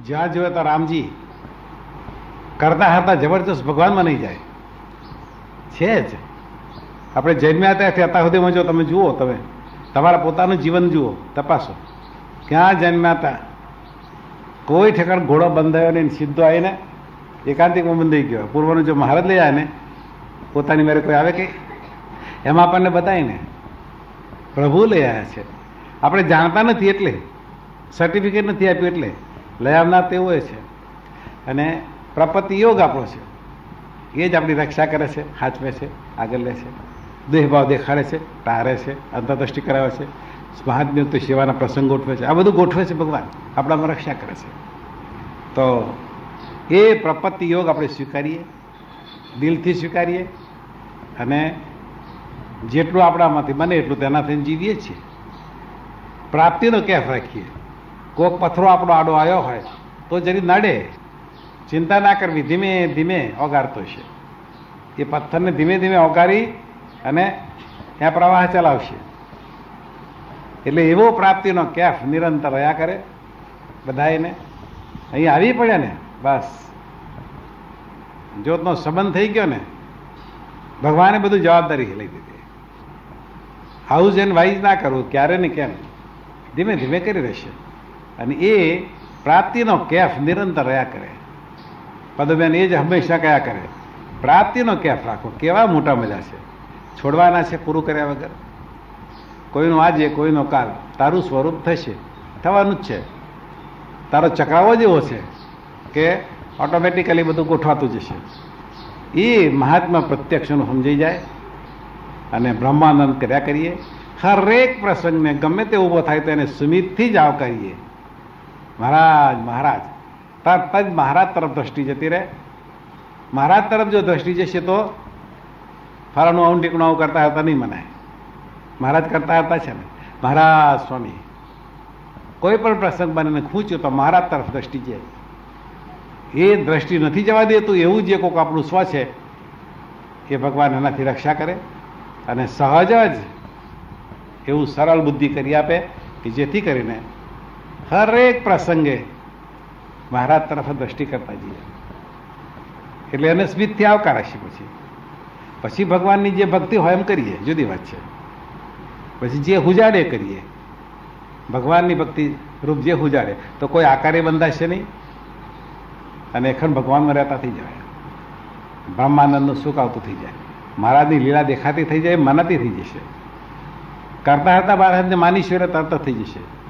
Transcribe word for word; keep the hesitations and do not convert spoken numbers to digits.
જ્યાં જોયે તો રામજી કરતા હતા જબરજસ્ત ભગવાનમાં નહીં જાય છે જ. આપણે જન્મ્યા ત્યાંથી અત્યાર સુધીમાં જો તમે જુઓ, તમે તમારા પોતાનું જીવન જુઓ, તપાસો, ક્યાં જન્મ્યા હતા, કોઈ ઠેકાણ ઘોડો બંધાયો નહીં, સીધો આવીને એકાંતિકમાં બંધાઈ ગયો. પૂર્વનું જો મહારાજ લઈ આવે ને પોતાની મેરે કોઈ આવે કે એમાં આપણને બતાવીને પ્રભુ લઈ આવ્યા છે. આપણે જાણતા નથી એટલે, સર્ટિફિકેટ નથી આપ્યું એટલે લઈ આવનાર તેવું એ છે. અને પ્રપત્તિ યોગ આપણો છે, એ જ આપણી રક્ષા કરે છે, સાચવે છે, આગળ લે છે, દેહભાવ દેખાડે છે, તારે છે, અંતરદ્રષ્ટિ કરાવે છે, મહાત્મ્યુક્ત સેવાના પ્રસંગ ગોઠવે છે. આ બધું ગોઠવે છે ભગવાન, આપણામાં રક્ષા કરે છે. તો એ પ્રપત્તિ યોગ આપણે સ્વીકારીએ, દિલથી સ્વીકારીએ, અને જેટલું આપણામાંથી બને એટલું તેનાથી જીવીએ છીએ. પ્રાપ્તિનો કેફ રાખીએ. કોક પથરો આપણો આડો આવ્યો હોય તો જરી નડે, ચિંતા ના કરવી, ધીમે ધીમે ઓગાળતો છે. એ પથ્થરને ધીમે ધીમે ઓગાળી અને ત્યાં પ્રવાહ ચલાવશે. એટલે એવો પ્રાપ્તિનો કેફ નિરંતર રહ્યા કરે બધાને. અહીં આવી પડ્યા ને બસ જ્યોતનો સંબંધ થઈ ગયો ને, ભગવાને બધું જવાબદારી લઈ દીધી. હાઉસ એન્ડ વાઇઝ ના કરવું, ક્યારે ને કેમ, ધીમે ધીમે કરી રહેશે. અને એ પ્રાપ્તિનો કેફ નિરંતર રહ્યા કરે. પદુબેન એ જ હંમેશા કયા કરે, પ્રાપ્તિનો કેફ રાખો. કેવા મોટા મજા છે, છોડવાના છે પૂરું કર્યા વગર. કોઈનું આજે કોઈનો કાલ, તારું સ્વરૂપ થશે, થવાનું જ છે. તારો ચક્રાવો જ એવો છે કે ઓટોમેટિકલી બધું ગોઠવાતું જશે. એ મહાત્મા પ્રત્યક્ષનું સમજાઈ જાય અને બ્રહ્માનંદ કર્યા કરીએ. હરેક પ્રસંગને ગમે તે ઊભો થાય તો એને સુમિતથી જ આવકારીએ. મહારાજ મહારાજ, તરત જ મહારાજ તરફ દ્રષ્ટિ જતી રહે. મહારાજ તરફ જો દ્રષ્ટિ જશે તો ફરાનું આવું ટીકણું આવું કરતા હતા નહીં મનાય. મહારાજ કરતા હતા છે ને, મહારાજ સ્વામી કોઈ પણ પ્રસંગ બનીને ખૂંચ્યો તો મહારાજ તરફ દ્રષ્ટિ જાય. એ દ્રષ્ટિ નથી જવા દેતું એવું જે કોઈક આપણું સ્વ છે એ ભગવાન એનાથી રક્ષા કરે અને સહજ જ એવું સરળ બુદ્ધિ કરી આપે કે જેથી કરીને હરેક પ્રસંગે મહારાજ તરફ દ્રષ્ટિ કરતા જઈએ. એટલે એને સ્મિતથી આવકાર હશે. પછી પછી ભગવાનની જે ભક્તિ હોય એમ કરીએ, જુદી વાત છે. પછી જે હુજાડે કરીએ, ભગવાનની ભક્તિ રૂપ જે હુજાડે, તો કોઈ આકારે બંધાશે નહીં અને એખણ ભગવાનમાં રહેતા થઈ જાય. બ્રહ્માનંદનું સુખ આવતું થઈ જાય, મહારાજની લીલા દેખાતી થઈ જાય, મનાતી થઈ જશે. કરતા હતા મહારાજને માનીશ્વરે તરત થઈ જશે.